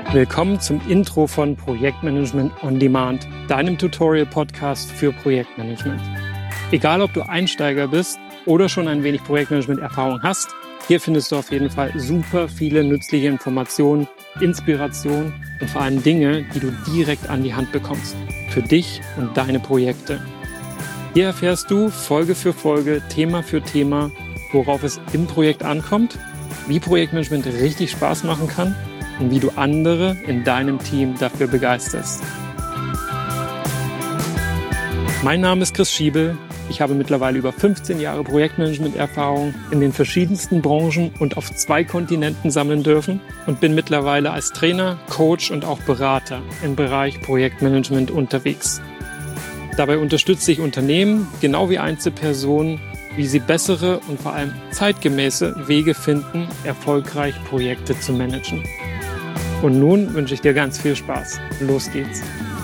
Willkommen zum Intro von Projektmanagement on Demand, deinem Tutorial-Podcast für Projektmanagement. Egal, ob du Einsteiger bist oder schon ein wenig Projektmanagement-Erfahrung hast, hier findest du auf jeden Fall super viele nützliche Informationen, Inspiration und vor allem Dinge, die du direkt an die Hand bekommst, für dich und deine Projekte. Hier erfährst du Folge für Folge, Thema für Thema, worauf es im Projekt ankommt, wie Projektmanagement richtig Spaß machen kann und wie du andere in deinem Team dafür begeisterst. Mein Name ist Chris Schiebel. Ich habe mittlerweile über 15 Jahre Projektmanagement-Erfahrung in den verschiedensten Branchen und auf 2 Kontinenten sammeln dürfen und bin mittlerweile als Trainer, Coach und auch Berater im Bereich Projektmanagement unterwegs. Dabei unterstütze ich Unternehmen, genau wie Einzelpersonen, wie sie bessere und vor allem zeitgemäße Wege finden, erfolgreich Projekte zu managen. Und nun wünsche ich dir ganz viel Spaß. Los geht's.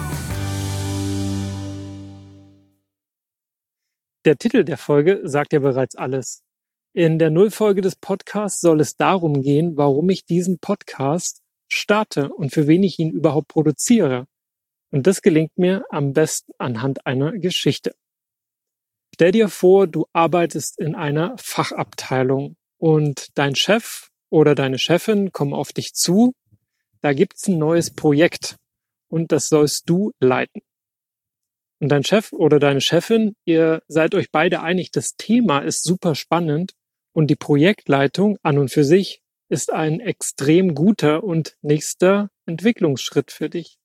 Der Titel der Folge sagt ja bereits alles. In der Nullfolge des Podcasts soll es darum gehen, warum ich diesen Podcast starte und für wen ich ihn überhaupt produziere. Und das gelingt mir am besten anhand einer Geschichte. Stell dir vor, du arbeitest in einer Fachabteilung und dein Chef oder deine Chefin kommen auf dich zu. Da gibt's ein neues Projekt und das sollst du leiten. Und dein Chef oder deine Chefin, ihr seid euch beide einig, das Thema ist super spannend und die Projektleitung an und für sich ist ein extrem guter und nächster Entwicklungsschritt für dich.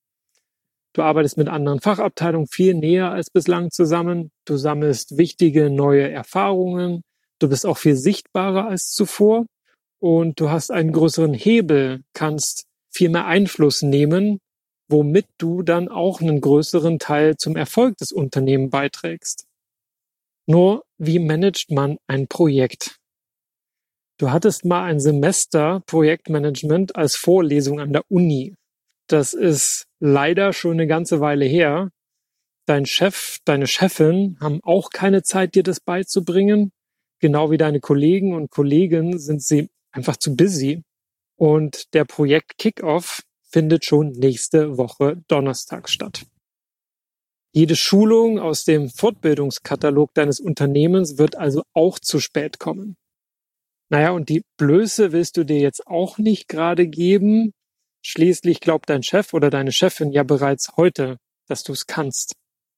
Du arbeitest mit anderen Fachabteilungen viel näher als bislang zusammen. Du sammelst wichtige neue Erfahrungen. Du bist auch viel sichtbarer als zuvor. Und du hast einen größeren Hebel, kannst viel mehr Einfluss nehmen, womit du dann auch einen größeren Teil zum Erfolg des Unternehmens beiträgst. Nur, wie managt man ein Projekt? Du hattest mal ein Semester Projektmanagement als Vorlesung an der Uni. Das ist leider schon eine ganze Weile her. Dein Chef, deine Chefin haben auch keine Zeit, dir das beizubringen. Genau wie deine Kollegen und Kolleginnen sind sie einfach zu busy. Und der Projekt Kickoff findet schon nächste Woche Donnerstag statt. Jede Schulung aus dem Fortbildungskatalog deines Unternehmens wird also auch zu spät kommen. Naja, und die Blöße willst du dir jetzt auch nicht gerade geben. Schließlich glaubt dein Chef oder deine Chefin ja bereits heute, dass du es kannst.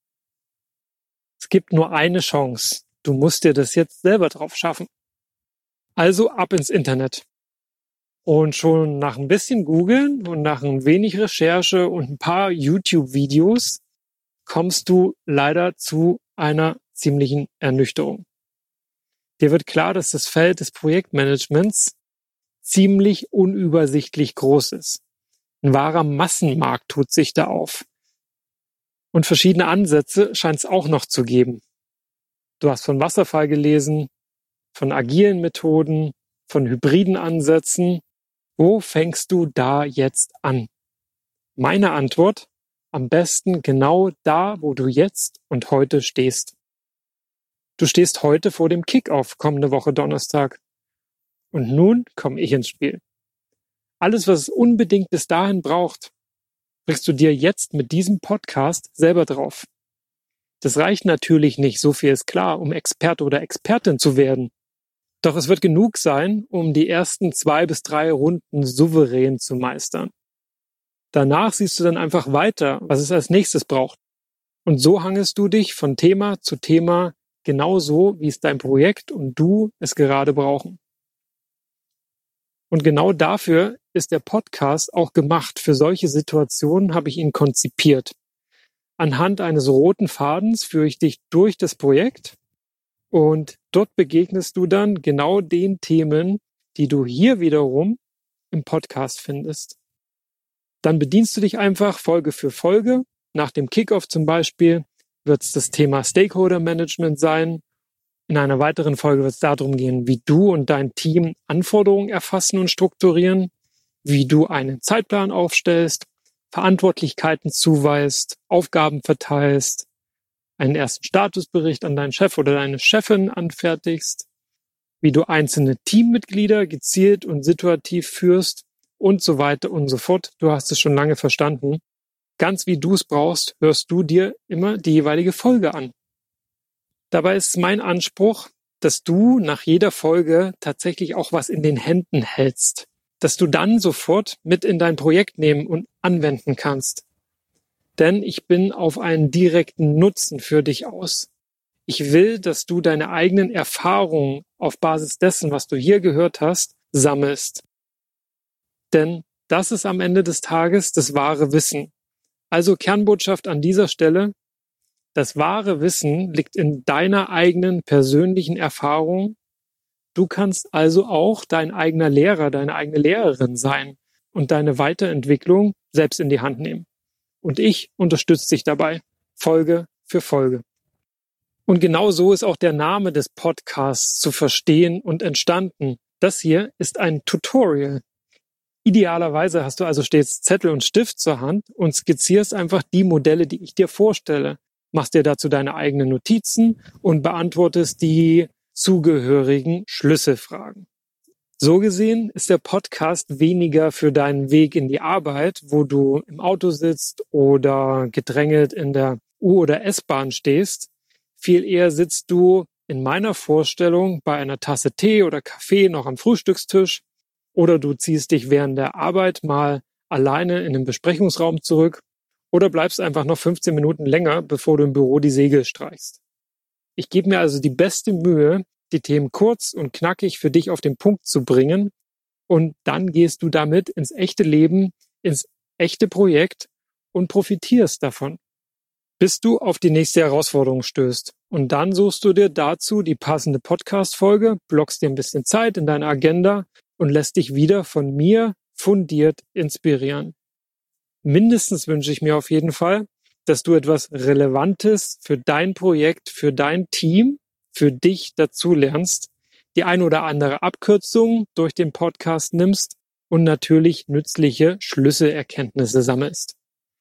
Es gibt nur eine Chance. Du musst dir das jetzt selber drauf schaffen. Also ab ins Internet. Und schon nach ein bisschen Googeln und nach ein wenig Recherche und ein paar YouTube-Videos kommst du leider zu einer ziemlichen Ernüchterung. Dir wird klar, dass das Feld des Projektmanagements ziemlich unübersichtlich groß ist. Ein wahrer Massenmarkt tut sich da auf. Und verschiedene Ansätze scheint es auch noch zu geben. Du hast von Wasserfall gelesen, von agilen Methoden, von hybriden Ansätzen. Wo fängst du da jetzt an? Meine Antwort: am besten genau da, wo du jetzt und heute stehst. Du stehst heute vor dem Kickoff kommende Woche Donnerstag. Und nun komme ich ins Spiel. Alles, was es unbedingt bis dahin braucht, bringst du dir jetzt mit diesem Podcast selber drauf. Das reicht natürlich nicht, so viel ist klar, um Experte oder Expertin zu werden. Doch es wird genug sein, um die ersten 2 bis 3 Runden souverän zu meistern. Danach siehst du dann einfach weiter, was es als nächstes braucht. Und so hangelst du dich von Thema zu Thema genauso, wie es dein Projekt und du es gerade brauchen. Und genau dafür ist der Podcast auch gemacht. Für solche Situationen habe ich ihn konzipiert. Anhand eines roten Fadens führe ich dich durch das Projekt und dort begegnest du dann genau den Themen, die du hier wiederum im Podcast findest. Dann bedienst du dich einfach Folge für Folge. Nach dem Kickoff zum Beispiel wird es das Thema Stakeholder Management sein. In einer weiteren Folge wird es darum gehen, wie du und dein Team Anforderungen erfassen und strukturieren, wie du einen Zeitplan aufstellst, Verantwortlichkeiten zuweist, Aufgaben verteilst, einen ersten Statusbericht an deinen Chef oder deine Chefin anfertigst, wie du einzelne Teammitglieder gezielt und situativ führst und so weiter und so fort. Du hast es schon lange verstanden. Ganz wie du es brauchst, hörst du dir immer die jeweilige Folge an. Dabei ist mein Anspruch, dass du nach jeder Folge tatsächlich auch was in den Händen hältst, dass du dann sofort mit in dein Projekt nehmen und anwenden kannst. Denn ich bin auf einen direkten Nutzen für dich aus. Ich will, dass du deine eigenen Erfahrungen auf Basis dessen, was du hier gehört hast, sammelst. Denn das ist am Ende des Tages das wahre Wissen. Also Kernbotschaft an dieser Stelle: Das wahre Wissen liegt in deiner eigenen persönlichen Erfahrung. Du kannst also auch dein eigener Lehrer, deine eigene Lehrerin sein und deine Weiterentwicklung selbst in die Hand nehmen. Und ich unterstütze dich dabei, Folge für Folge. Und genau so ist auch der Name des Podcasts zu verstehen und entstanden. Das hier ist ein Tutorial. Idealerweise hast du also stets Zettel und Stift zur Hand und skizzierst einfach die Modelle, die ich dir vorstelle. Machst dir dazu deine eigenen Notizen und beantwortest die zugehörigen Schlüsselfragen. So gesehen ist der Podcast weniger für deinen Weg in die Arbeit, wo du im Auto sitzt oder gedrängelt in der U- oder S-Bahn stehst. Viel eher sitzt du in meiner Vorstellung bei einer Tasse Tee oder Kaffee noch am Frühstückstisch, oder du ziehst dich während der Arbeit mal alleine in den Besprechungsraum zurück oder bleibst einfach noch 15 Minuten länger, bevor du im Büro die Segel streichst. Ich gebe mir also die beste Mühe, die Themen kurz und knackig für dich auf den Punkt zu bringen, und dann gehst du damit ins echte Leben, ins echte Projekt und profitierst davon, bis du auf die nächste Herausforderung stößt. Und dann suchst du dir dazu die passende Podcast-Folge, blockst dir ein bisschen Zeit in deiner Agenda und lässt dich wieder von mir fundiert inspirieren. Mindestens wünsche ich mir auf jeden Fall, dass du etwas Relevantes für dein Projekt, für dein Team, für dich dazu lernst, die ein oder andere Abkürzung durch den Podcast nimmst und natürlich nützliche Schlüsselerkenntnisse sammelst.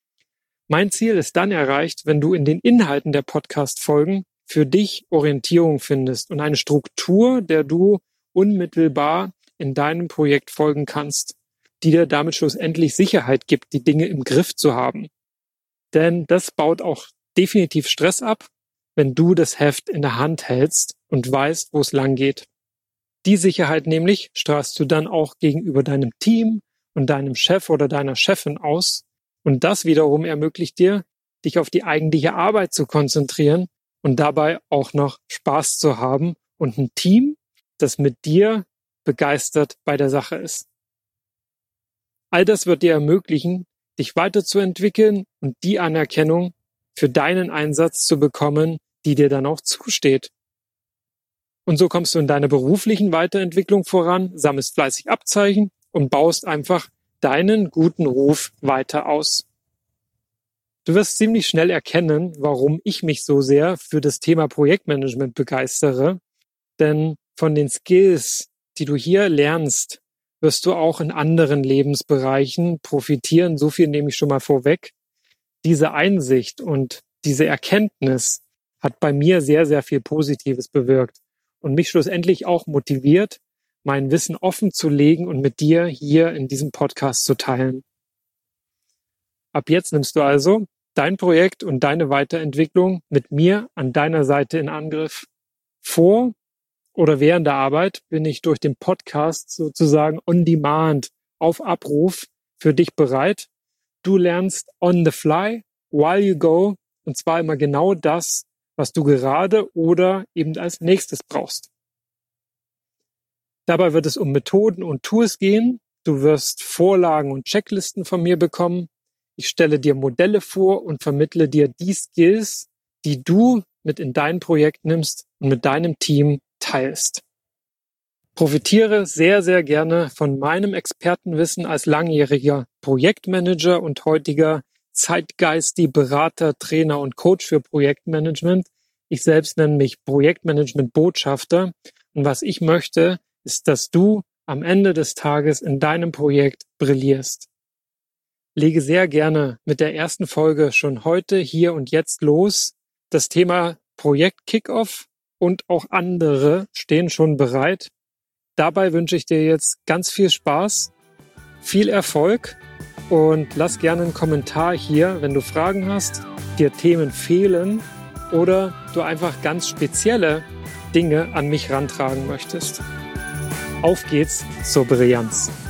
Mein Ziel ist dann erreicht, wenn du in den Inhalten der Podcast-Folgen für dich Orientierung findest und eine Struktur, der du unmittelbar in deinem Projekt folgen kannst, die dir damit schlussendlich Sicherheit gibt, die Dinge im Griff zu haben. Denn das baut auch definitiv Stress ab, wenn du das Heft in der Hand hältst und weißt, wo es lang geht. Die Sicherheit nämlich strahlst du dann auch gegenüber deinem Team und deinem Chef oder deiner Chefin aus. Und das wiederum ermöglicht dir, dich auf die eigentliche Arbeit zu konzentrieren und dabei auch noch Spaß zu haben und ein Team, das mit dir begeistert bei der Sache ist. All das wird dir ermöglichen, dich weiterzuentwickeln und die Anerkennung für deinen Einsatz zu bekommen, die dir dann auch zusteht. Und so kommst du in deiner beruflichen Weiterentwicklung voran, sammelst fleißig Abzeichen und baust einfach deinen guten Ruf weiter aus. Du wirst ziemlich schnell erkennen, warum ich mich so sehr für das Thema Projektmanagement begeistere, denn von den Skills, die du hier lernst, wirst du auch in anderen Lebensbereichen profitieren. So viel nehme ich schon mal vorweg. Diese Einsicht und diese Erkenntnis hat bei mir sehr, sehr viel Positives bewirkt und mich schlussendlich auch motiviert, mein Wissen offen zu legen und mit dir hier in diesem Podcast zu teilen. Ab jetzt nimmst du also dein Projekt und deine Weiterentwicklung mit mir an deiner Seite in Angriff. Vor oder während der Arbeit bin ich durch den Podcast sozusagen on demand, auf Abruf für dich bereit. Du lernst on the fly, while you go, und zwar immer genau das, was du gerade oder eben als nächstes brauchst. Dabei wird es um Methoden und Tools gehen. Du wirst Vorlagen und Checklisten von mir bekommen. Ich stelle dir Modelle vor und vermittle dir die Skills, die du mit in dein Projekt nimmst und mit deinem Team teilst. Profitiere sehr, sehr gerne von meinem Expertenwissen als langjähriger Projektmanager und heutiger Zeitgeisty Berater, Trainer und Coach für Projektmanagement. Ich selbst nenne mich Projektmanagement-Botschafter, und was ich möchte, ist, dass du am Ende des Tages in deinem Projekt brillierst. Lege sehr gerne mit der ersten Folge schon heute, hier und jetzt los. Das Thema Projekt Kickoff und auch andere stehen schon bereit. Dabei wünsche ich dir jetzt ganz viel Spaß, Viel Erfolg und lass gerne einen Kommentar hier, wenn du Fragen hast, dir Themen fehlen oder du einfach ganz spezielle Dinge an mich rantragen möchtest. Auf geht's zur Brillanz!